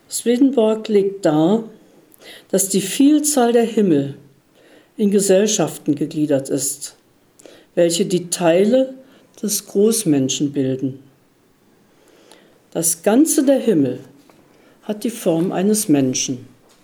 Swedenborg legt dar, dass die Vielzahl der Himmel in Gesellschaften gegliedert ist, welche die Teile des Großmenschen bilden. Das Ganze der Himmel hat die Form eines Menschen.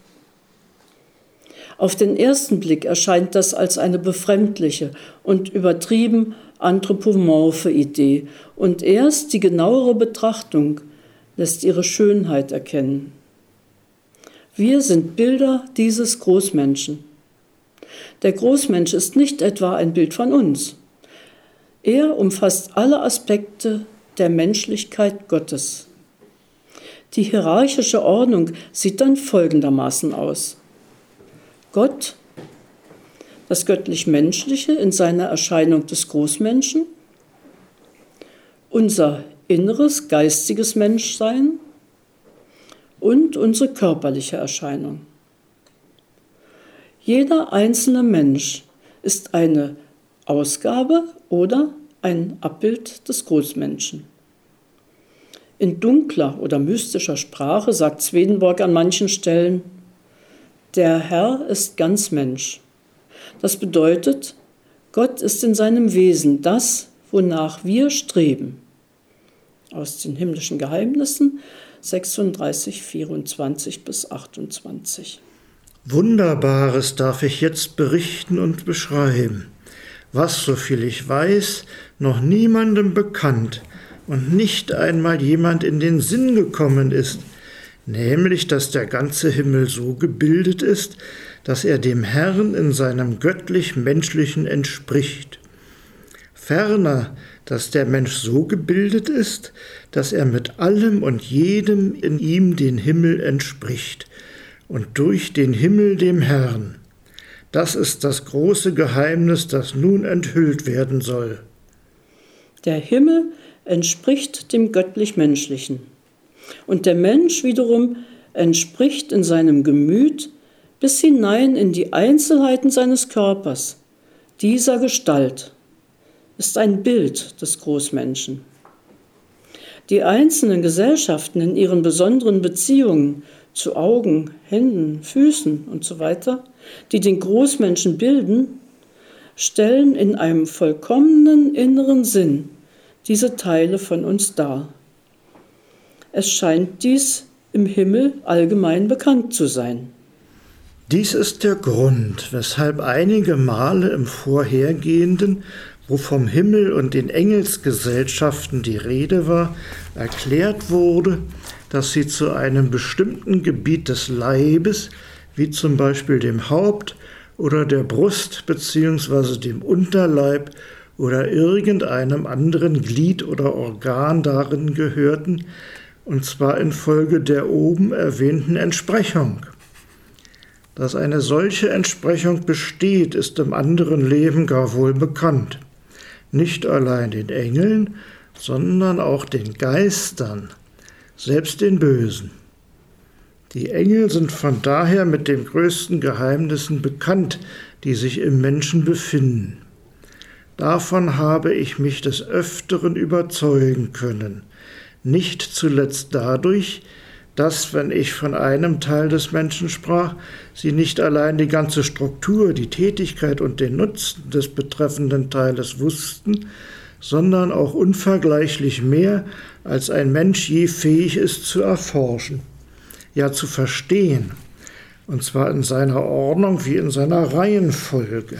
Auf den ersten Blick erscheint das als eine befremdliche und übertrieben anthropomorphe Idee, und erst die genauere Betrachtung lässt ihre Schönheit erkennen. Wir sind Bilder dieses Großmenschen. Der Großmensch ist nicht etwa ein Bild von uns. Er umfasst alle Aspekte der Menschlichkeit Gottes. Die hierarchische Ordnung sieht dann folgendermaßen aus: Gott, das göttlich-menschliche in seiner Erscheinung des Großmenschen, unser inneres, geistiges Menschsein und unsere körperliche Erscheinung. Jeder einzelne Mensch ist eine Ausgabe oder ein Abbild des Großmenschen. In dunkler oder mystischer Sprache sagt Swedenborg an manchen Stellen: Der Herr ist ganz Mensch. Das bedeutet, Gott ist in seinem Wesen das, wonach wir streben. Aus den himmlischen Geheimnissen 36, 24 bis 28. Wunderbares darf ich jetzt berichten und beschreiben, was, soviel ich weiß, noch niemandem bekannt und nicht einmal jemand in den Sinn gekommen ist, nämlich, dass der ganze Himmel so gebildet ist, dass er dem Herrn in seinem göttlich-menschlichen entspricht. Ferner, dass der Mensch so gebildet ist, dass er mit allem und jedem in ihm den Himmel entspricht und durch den Himmel dem Herrn. Das ist das große Geheimnis, das nun enthüllt werden soll. Der Himmel entspricht dem göttlich-menschlichen. Und der Mensch wiederum entspricht in seinem Gemüt bis hinein in die Einzelheiten seines Körpers, dieser Gestalt, ist ein Bild des Großmenschen. Die einzelnen Gesellschaften in ihren besonderen Beziehungen zu Augen, Händen, Füßen usw., die den Großmenschen bilden, stellen in einem vollkommenen inneren Sinn diese Teile von uns dar. Es scheint dies im Himmel allgemein bekannt zu sein. Dies ist der Grund, weshalb einige Male im Vorhergehenden, wo vom Himmel und den Engelsgesellschaften die Rede war, erklärt wurde, dass sie zu einem bestimmten Gebiet des Leibes, wie zum Beispiel dem Haupt oder der Brust bzw. dem Unterleib oder irgendeinem anderen Glied oder Organ darin gehörten, und zwar infolge der oben erwähnten Entsprechung. Dass eine solche Entsprechung besteht, ist im anderen Leben gar wohl bekannt. Nicht allein den Engeln, sondern auch den Geistern, selbst den Bösen. Die Engel sind von daher mit den größten Geheimnissen bekannt, die sich im Menschen befinden. Davon habe ich mich des Öfteren überzeugen können, nicht zuletzt dadurch, dass, wenn ich von einem Teil des Menschen sprach, sie nicht allein die ganze Struktur, die Tätigkeit und den Nutzen des betreffenden Teiles wussten, sondern auch unvergleichlich mehr, als ein Mensch je fähig ist zu erforschen, ja zu verstehen, und zwar in seiner Ordnung wie in seiner Reihenfolge.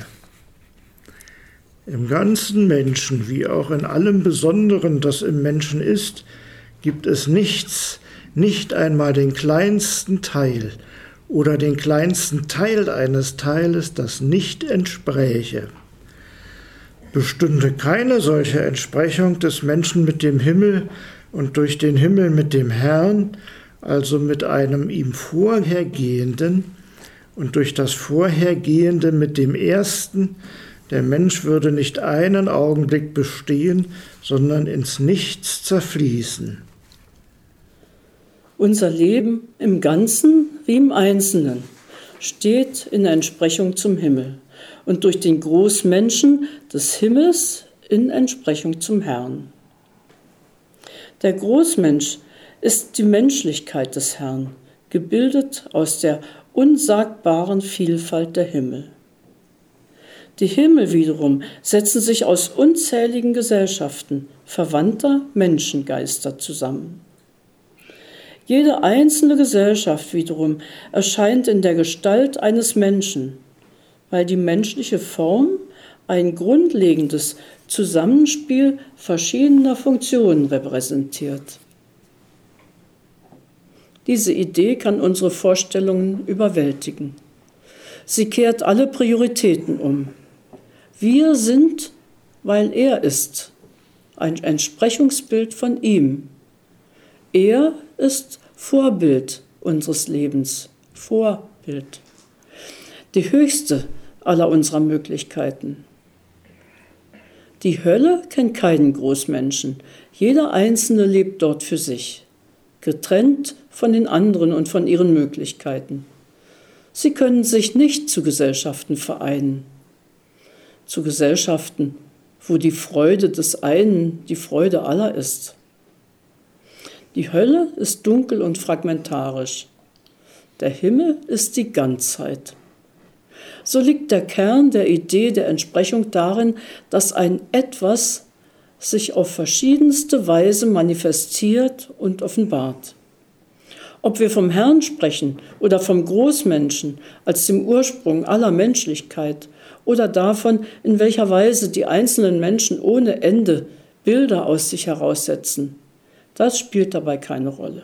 Im ganzen Menschen, wie auch in allem Besonderen, das im Menschen ist, gibt es nichts, nicht einmal den kleinsten Teil oder den kleinsten Teil eines Teiles, das nicht entspräche. Bestünde keine solche Entsprechung des Menschen mit dem Himmel und durch den Himmel mit dem Herrn, also mit einem ihm Vorhergehenden und durch das Vorhergehende mit dem Ersten, der Mensch würde nicht einen Augenblick bestehen, sondern ins Nichts zerfließen. Unser Leben im Ganzen wie im Einzelnen steht in Entsprechung zum Himmel und durch den Großmenschen des Himmels in Entsprechung zum Herrn. Der Großmensch ist die Menschlichkeit des Herrn, gebildet aus der unsagbaren Vielfalt der Himmel. Die Himmel wiederum setzen sich aus unzähligen Gesellschaften verwandter Menschengeister zusammen. Jede einzelne Gesellschaft wiederum erscheint in der Gestalt eines Menschen, weil die menschliche Form ein grundlegendes Zusammenspiel verschiedener Funktionen repräsentiert. Diese Idee kann unsere Vorstellungen überwältigen. Sie kehrt alle Prioritäten um. Wir sind, weil er ist, ein Entsprechungsbild von ihm. Er ist Vorbild unseres Lebens, Vorbild. Die höchste aller unserer Möglichkeiten. Die Hölle kennt keinen Großmenschen. Jeder Einzelne lebt dort für sich, getrennt von den anderen und von ihren Möglichkeiten. Sie können sich nicht zu Gesellschaften vereinen. Zu Gesellschaften, wo die Freude des einen die Freude aller ist. Die Hölle ist dunkel und fragmentarisch. Der Himmel ist die Ganzheit. So liegt der Kern der Idee der Entsprechung darin, dass ein Etwas sich auf verschiedenste Weise manifestiert und offenbart. Ob wir vom Herrn sprechen oder vom Großmenschen als dem Ursprung aller Menschlichkeit oder davon, in welcher Weise die einzelnen Menschen ohne Ende Bilder aus sich heraussetzen, das spielt dabei keine Rolle.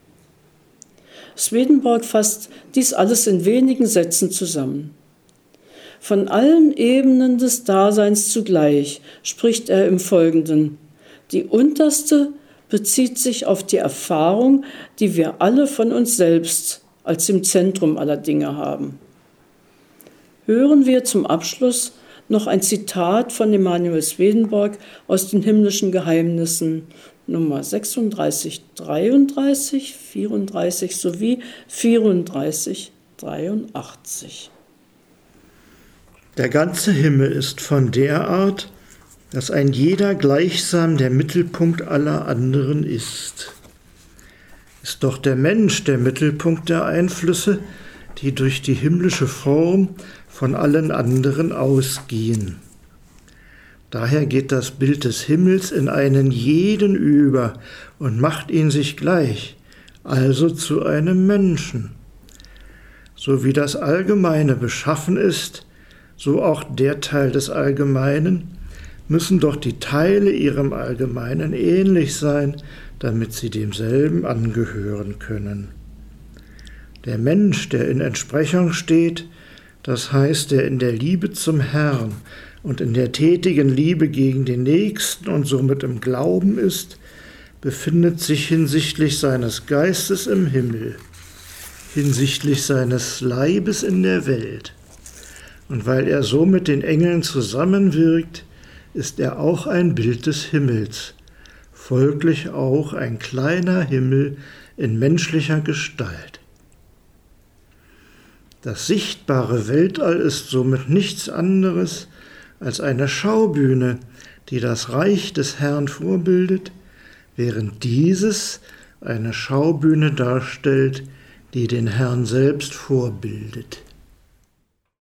Swedenborg fasst dies alles in wenigen Sätzen zusammen. Von allen Ebenen des Daseins zugleich spricht er im Folgenden. Die unterste bezieht sich auf die Erfahrung, die wir alle von uns selbst als im Zentrum aller Dinge haben. Hören wir zum Abschluss noch ein Zitat von Emanuel Swedenborg aus den himmlischen Geheimnissen, Nummer 36, 33, 34 sowie 34, 83. Der ganze Himmel ist von der Art, dass ein jeder gleichsam der Mittelpunkt aller anderen ist. Ist doch der Mensch der Mittelpunkt der Einflüsse, die durch die himmlische Form von allen anderen ausgehen. Daher geht das Bild des Himmels in einen jeden über und macht ihn sich gleich, also zu einem Menschen. So wie das Allgemeine beschaffen ist, so auch der Teil des Allgemeinen, müssen doch die Teile ihrem Allgemeinen ähnlich sein, damit sie demselben angehören können. Der Mensch, der in Entsprechung steht, das heißt, der in der Liebe zum Herrn und in der tätigen Liebe gegen den Nächsten und somit im Glauben ist, befindet sich hinsichtlich seines Geistes im Himmel, hinsichtlich seines Leibes in der Welt. Und weil er so mit den Engeln zusammenwirkt, ist er auch ein Bild des Himmels, folglich auch ein kleiner Himmel in menschlicher Gestalt. Das sichtbare Weltall ist somit nichts anderes als eine Schaubühne, die das Reich des Herrn vorbildet, während dieses eine Schaubühne darstellt, die den Herrn selbst vorbildet.